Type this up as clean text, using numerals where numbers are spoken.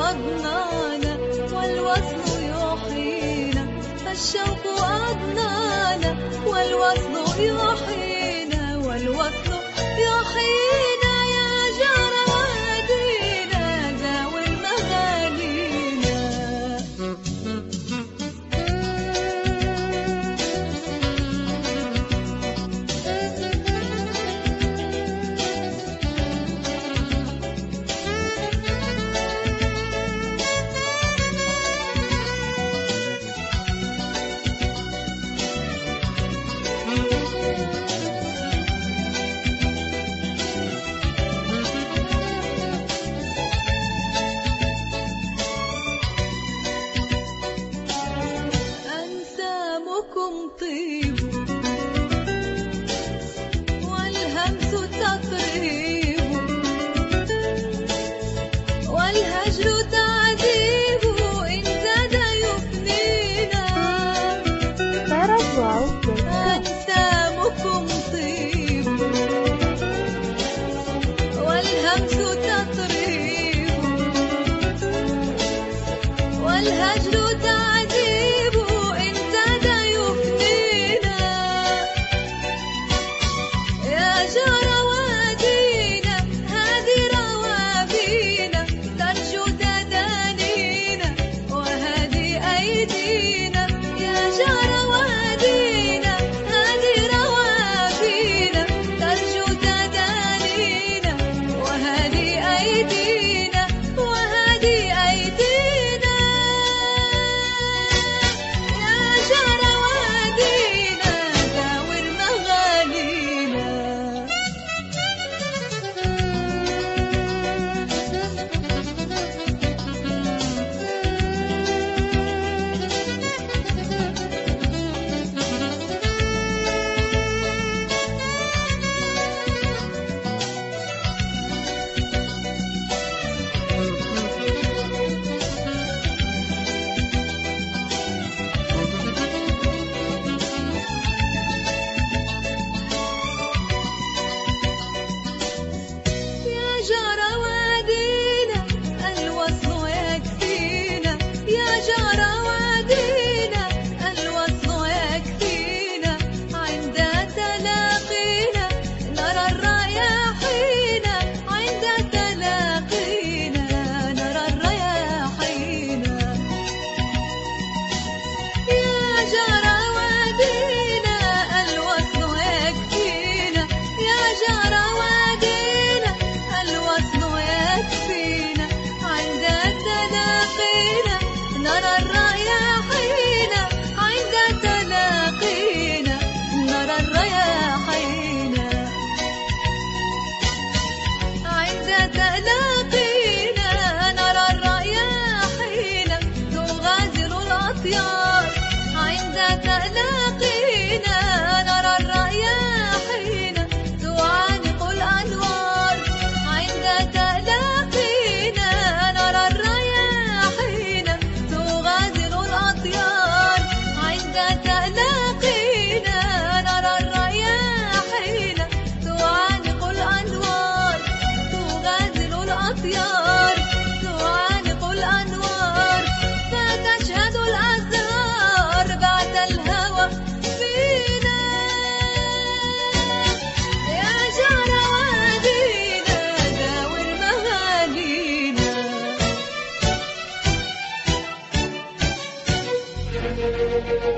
أضنانا والوصل يحيينا، فالشوق أضنانا والوصل يحيينا، والوصل يحيينا يا جار وادينا داوي مغانينا. طيب والهمس تطريب والهجر تعذيب، إن زاد يفنينا. أنسامكم طيب والهمس تطريب والهجر تعذيب، إن زاد جار وادينا هذه روابينا، ترجو تدانينا وهذه أيدينا. يا جار وادينا هذه روابينا، ترجو تدانينا وهذه أيدينا وهذه أيدينا. يا جار وادينا داور مغانينا. جار وادينا الوصل يكفينا، يا جار وادينا الوصل يكفينا، عند تلاقينا نرى الرياحين، عند تلاقينا نرى الرياحين. يا جار وادينا الوصل يكفينا، يا جار وادينا الوصل يكفينا، عند تلاقينا نرى الرياحين، عند تلاقينا نرى الرياحين، عند تلاقينا نرى الرياحين، تغازل الأطيار، عند تلاقينا نرى الرياحين، تعانق الأنوار، عند تلاقينا نرى الرياحين، تغازل الأطيار، عند تلاقينا نرى الرياحين، تعانق الأنوار، تغازل الأطيار، تعانق الأنوار، فتشهد الأزهار بعد الهوى فينا. يا جار وادينا داور مغانينا.